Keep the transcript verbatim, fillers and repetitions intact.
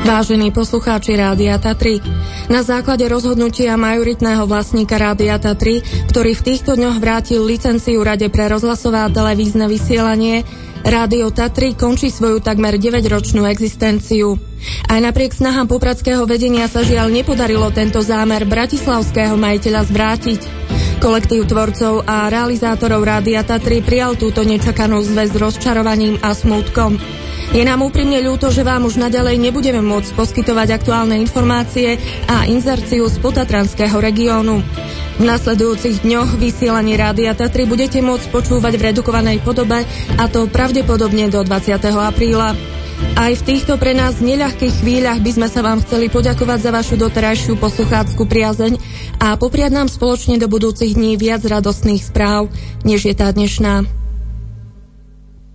Vážení poslucháči Rádia Tatry, na základe rozhodnutia majoritného vlastníka Rádia Tatry, ktorý v týchto dňoch vrátil licenciu Rade pre rozhlasové a televízne vysielanie, Rádio Tatry končí svoju takmer deväťročnú existenciu. Aj napriek snahám popradského vedenia sa žiaľ nepodarilo tento zámer bratislavského majiteľa zvrátiť. Kolektív tvorcov a realizátorov Rádia Tatry prijal túto nečakanú zväz s rozčarovaním a smútkom. Je nám úprimne ľúto, že vám už naďalej nebudeme môcť poskytovať aktuálne informácie a inzerciu z potatranského regiónu. V nasledujúcich dňoch vysielanie Rádia Tatry budete môcť počúvať v redukovanej podobe, a to pravdepodobne do dvadsiateho apríla. Aj v týchto pre nás neľahkých chvíľach by sme sa vám chceli poďakovať za vašu doterajšiu posluchácku priazeň a popriať nám spoločne do budúcich dní viac radostných správ, než je tá dnešná.